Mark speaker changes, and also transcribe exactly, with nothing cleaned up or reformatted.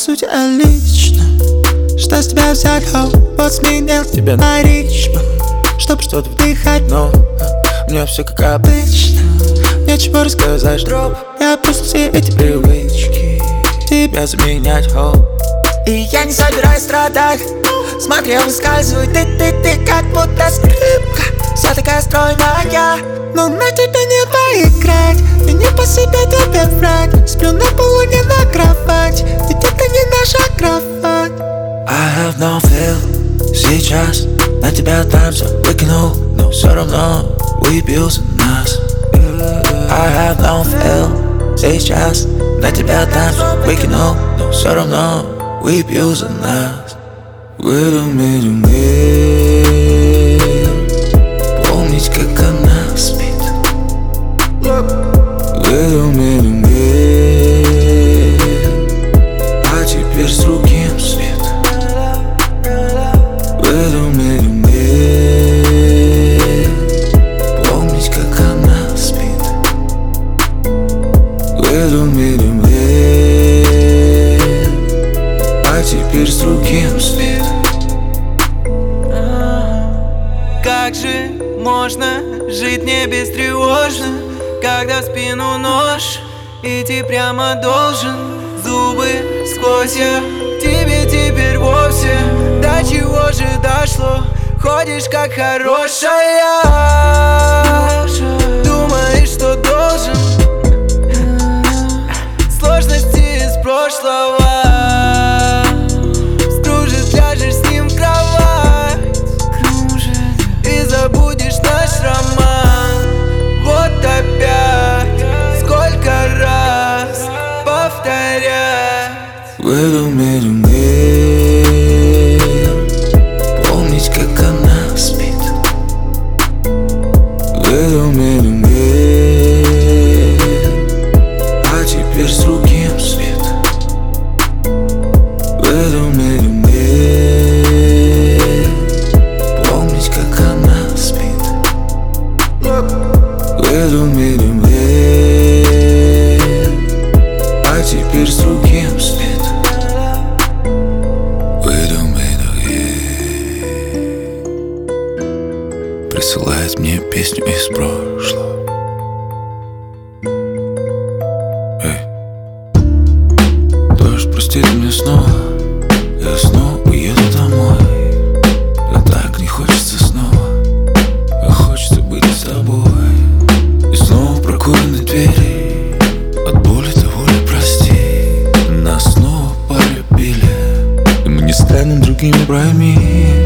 Speaker 1: сути, а лично что с тебя взять, хоу? Вот сменил тебя на ритм, чтоб что-то вдыхать, но мне все как обычно, нечего рассказать, дроп. Я просто все эти привычки тебя заменять, хоу. И я не собираюсь страдать. Смотри, выскальзывай, ты, ты, ты, как будто скрипка, вся такая стройная. Но на тебя не поиграть, и не по себе тебе врать. Сплю на полу, не на кровать, ведь это не наша кровать.
Speaker 2: I have no feel. Сейчас на тебя танцу выкинул, но все равно выпился нас. I have no feel. Сейчас на тебя танцу выкинул, но все равно выпил за нас. В этом мире мир, помнить, как она спит. В этом мире мир, а теперь с другим свет. В этом мире мир, помнить, как она спит. В этом мире мир, а теперь с другим свет.
Speaker 3: Как же можно жить не бестревожно, когда в спину нож, идти прямо должен. Зубы сквозь я тебе теперь вовсе. До чего же дошло, ходишь как хорошая, думаешь, что должен. Сложности из прошлого, скружит, ляжешь с ним в кровать и забудешь наш роман. Вот опять, сколько раз повторять.
Speaker 2: В этом мире мир, помнить, как она спит. В этом мире мир, а теперь с другим свет. В этом мире мир, помнить, как она спит. В этом мире мир, а теперь с другим свет. В этом мире присылает мне песню из прошлого. Эй, дождь простит меня снова, я снова уеду домой. А так не хочется снова, а хочется быть с тобой. И снова прокурены двери, от боли до воли прости. Нас снова полюбили, и мы не станем другими, пойми.